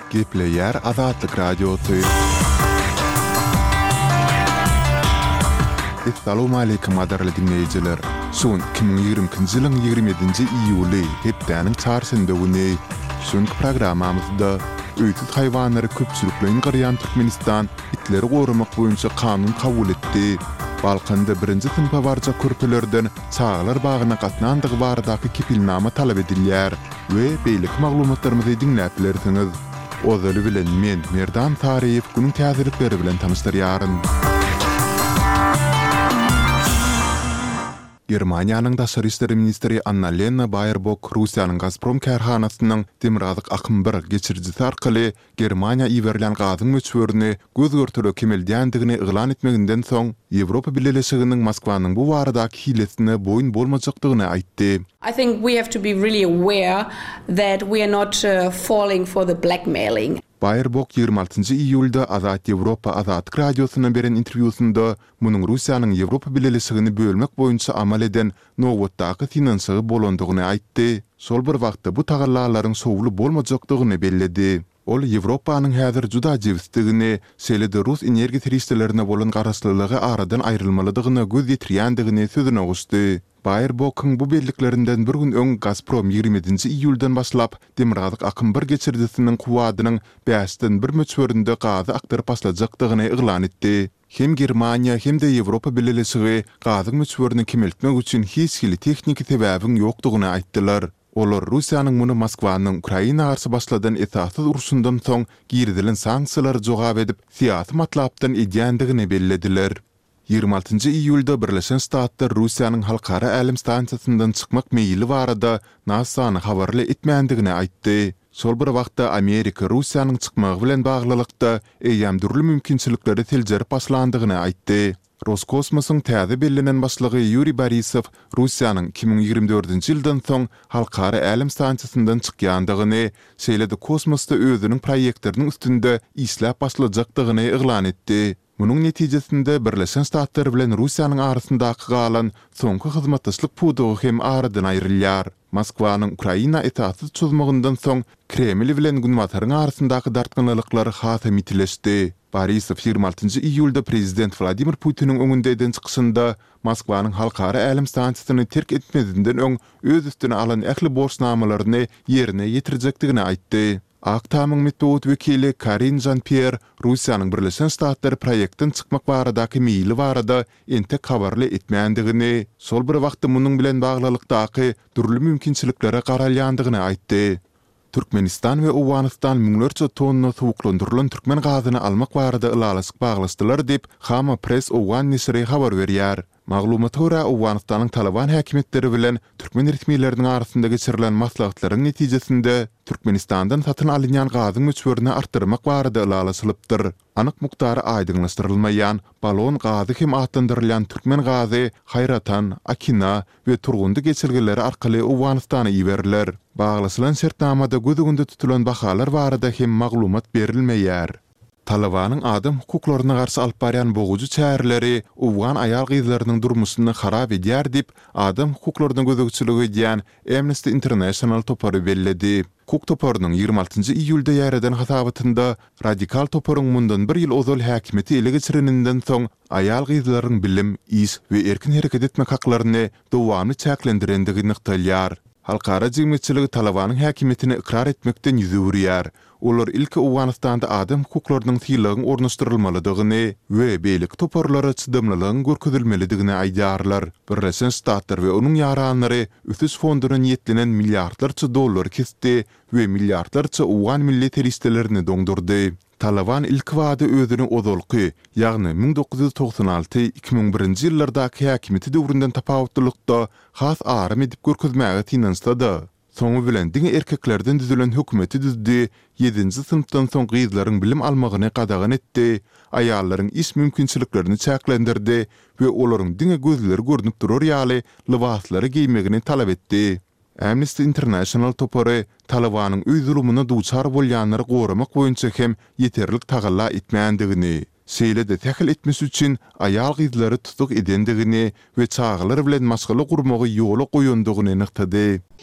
Gepleyer Azatlık Radyosu. Assalamu alaykum adarly dinleyijiler. Son 2020-nji ýylyň 27-nji iýuly hepdäniň çarşamba güni şonky programamyzda öýtüt haýwanlary köpçüliklerini garyan Türkmenistan itleri gorumak boýunça kanun kabul etdi. Balkanda birinji sınıfa barja körpelerden çağlar bagyna gatnandygy baradaky kepilnama talap edilýär we beýlik maglumatlarymyzy dinläp bilersiňiz. Ozaly bilen men Merdan Tariýew günüň täzelikleri bilen tanışdyrýaryn. Germaniýanyň Daşary işleri ministri Annalena Baerbock Russiýanyň Gazprom kärhanasynyň demirazyk akym 1 geçirjisi arkaly Germaniýa iwerilen gazyň möçberini göz görtürli kemeldýändigini yglan etmeginden soň Ýewropa Birleşiginiň Moskwanyň bu baradaky hilesine boyun bolmajakdygyny aýtdy. I think we have to be really aware that we are not falling for the blackmailing. Baerbock 26-njy iýulda Azat Ýewropa Azatlyk radiosyna beren interwýusynda munyň Russiýanyň Ýewropa Birleşigini bölmek boýunça amal eden nowatdaky finansiýy bolandygyny aýtdy. Şol bir wagtda bu tagallalaryň sowly bolmajakdygyny belledi. Ol Ýewropanyň häzir juda jewstigini, selede Rus energiýa teristlerine bolan garaşlylygy aradan aýrylmalydygyny göz ýetirýändigini sözüne guşdy. Baerbock'un bu belliklerinden bir gün öň Gazprom 27-nji iýuldan başlap demirazyk akym 1 geçirjisiniň kuwadynyň 5-den 1 möçberinde gazy aktyryp başlajakdygyny yglan etdi. Hem Germaniýa hem de Ýewropa Birleşigi gazy möçberini kemeltmek üçin hiç hili tekniki sebäbiň ýokdugyny aýtdylar. Olar Russiýanyň muny Moskwanyň Ukraina garşy başladan esassız uruşundan soň girdilen sanksiýalary jogap edip siýasy matlapdan edýändigini bellediler. 26-njy iýulda Birleşen Ştatlar Russiýanyň halkara älim stansiýasyndan çykmak meýili barada NASA-ny habarly etmändigini aýtdy. Şol bir wagtda Amerika Russiýanyň çykmagy bilen baglylykda eýämdürli mümkinçilikleri teljerip başlandygyny aýtdy. Roskosmosyň täze bellenen başlygy Yuri Borisov Russiýanyň 2024-nji ýyldan soň halkara älim stansiýasyndan çykýandygyny, şeýle-de kosmosda özüniň proýektleriniň üstünde işläp başlajakdygyny yglan etdi. Munyň netijesinde Birleşen Ştatlar bilen Russiýanyň arasyndaky galan soňky hyzmatdaşlyk pudugy hem aradan aýrylýar. Moskwanyň Ukraina etatsy çözmegininden soň Kreml bilen Günbatyryň arasyndaky dartgynlyklar hata mitileşdi. Borisov 26-njy iýulda prezident Vladimir Putiniň öňünde eden çykyşynda Moskwanyň halkara älim stansiýasyny terk etmedinden öň öz üstüne alan ähli borçnamalaryny ýerine ýetirjekdigini aýtdy. Aktamyň metod wekili Karin Jean-Pierre Russiýanyň Birleşen Ştatlar proýektinden çykmak baradaky meýili barada entek habarly etmändigini, şol bir wagtda munyň bilen baglylykdaky türlü mümkinçiliklere garalýandygyny aýtdy. Türkmenistan we Awganistan müňlerçe tonna suwuklandyrylan türkmen gazyny almak barada ylalasyk baglaşdylar dep Hama Press Awgan nesri habar berýär. Maglumata görä Awganistanyň Taliban häkimetleri bilen türkmen resmiýetleriniň arasynda geçirilen maslahatlaryň netijesinde Türkmenistandan satyn alynýan gazyň möçberini artdyrmak barada ylalasylypdyr. Anyk muktary aýdyňlaşdyrylmaýan balon gazy hem atlandyrylýan türkmen gazy Hayratan, Akina we Turgundy geçirgeleri arkaly Awganistana iweriler. Baglaşylan şertnamada gözüňde tutulan bahalar barada hem maglumat berilmeýär. Talibanyň adam hukuklaryna garşy alyp barýan boguju çäherleri Awgan aýal gyzlarynyň durmuşyny harap edýär dip adam hukuklaryna gözegçiligi edýän Amnesty International topary belledi. Hukuk toparynyň 26-njy iýulda ýaradan hasabatynda radikal toparyň mundan 1 ýyl ozal häkimeti ele geçireninden soň aýal gyzlaryň bilim, iş we erkin hereket etmek haklaryny dowamly çäklendirendigini ýa. Halkara jemgyýetçiligi Talibanyň häkimetini ikrar etmekden ýüzürýär. Olar ilki Awganistanda adam hukuklarynyň tyýlygyň ornaşdyrylmalydygyny we beýlik toparlara çydamlylygyň görkezilmelidigini aýdýarlar. Birleşen Ştatlar we onuň ýaranlary üsüs fondunyň ýetlenen milliardlarça dollar kesdi we milliardlarça Awgan milli teristlerini doňdurdy. Taliban ilk wada özüni ozalky, ýagny 1996-2001-nji ýyllardaky häkimeti döwründen tapawutlykda has arym edip görkezmäge tinanstady. Soňu bilen diňe erkeklerden düzülen hökümeti düzdi, 7-nji sınıfdan soň gyzlaryň bilim almagyny gadagan etdi, aýallaryň iş mümkinçiliklerini çäklendirdi we olaryň diňe gözleri görnüp durar ýaly libaslary giymegini talap etdi. Amnesty International topary Talibanyň öý zulümine duçar bolýanlary goramak boýunça hem ýeterlik tagalla etmändigini, şeýle-de tähil etmesi üçin aýal gyzlary tutuk edendigini we çağlar bilen maşgaly gurmagy ýola goýandygyny nyktady.